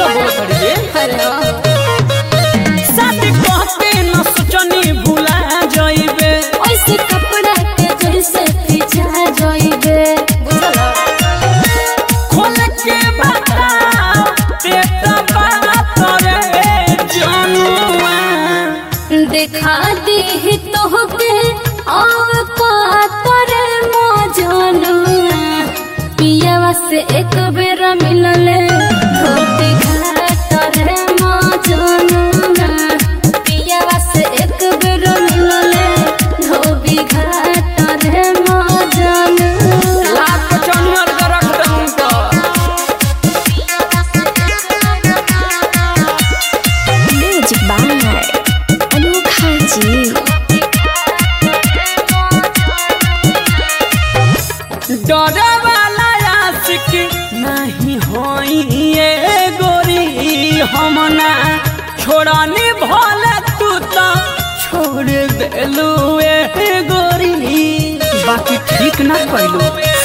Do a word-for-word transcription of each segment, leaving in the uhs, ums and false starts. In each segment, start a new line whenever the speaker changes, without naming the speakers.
बोल खड़ी रे
अरे
साथ कहते न सोचनी भुला जाइबे
ऐसे कपड़ा के जैसे खिंचा जाइबे बुझला
खोल के बता तेरा बात रे जानुआ
दिखा दी तोहके औकात रे मौजनुआ पियावा से एक बेर मिलले धोती घाट रे मौजनुआ पियावा से एक बेर मिलले धोबी घाट रे मौजनुआ
लाख चनियर के रख दूं तो
म्यूजिक बाय अनोखा जी
डरे वाला आशिक नहीं होई ये गोरी हमना छोड़नी भले तू तो छोड़ देलू ए गोरी बाकी ठीक ना कइलू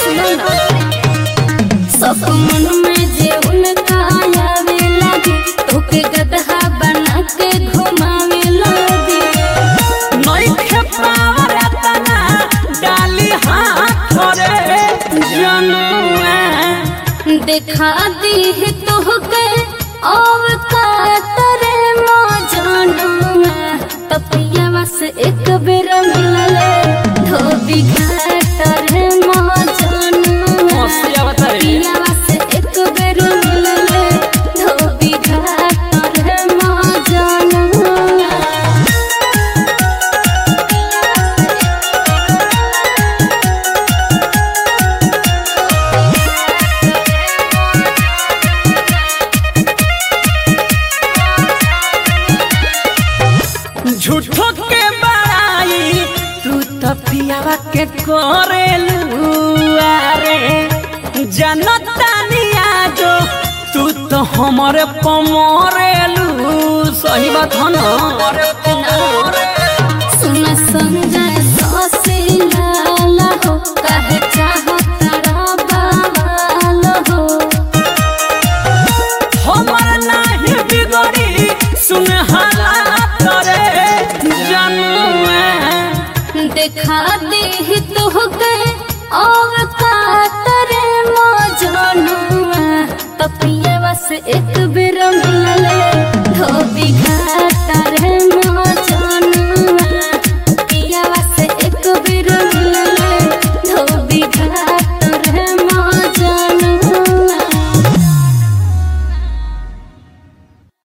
सब मन में जे उनका आवे लगे तोके गदहा बना के घुमावे लगे
नहीं खेपावर तना डाली हाथ रे जनुआ
दिखा दी तोहके औकात रे मौजनुआ तपियावा से एक बेर मिलले धोबी घाट रे मौजनुआ
मौसिया बता रे
पियावा से एक बेर मिलले धोबी घाट रे मौजनुआ
झूठो के बड़ाई तू तो पियावा के करेलू अरे जनता निया जो तू तो हमारे पमरेलू सही बात है ना
सुन संजय सौसे लाला हो कहे चाहो तारा बाबाल हो
हमर नहीं बिगड़ी सुन हालात रे जनुआ
दिखा दी तोहके औकात रे मौजनुआ तपियावा से एक बेर मिलले धोबी